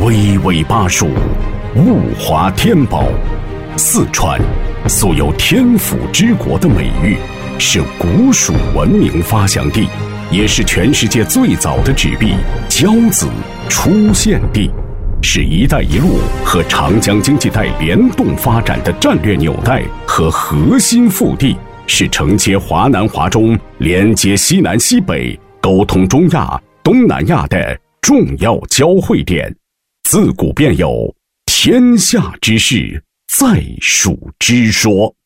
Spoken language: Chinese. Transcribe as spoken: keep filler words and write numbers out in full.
巍巍巴蜀，物华天宝。四川素有天府之国的美誉，是古蜀文明发祥地，也是全世界最早的纸币交子出现地，是一带一路和长江经济带联动发展的战略纽带和核心腹地，是承接华南华中、连接西南西北、沟通中亚、东南亚的重要交汇点。自古便有天下之事在蜀之说。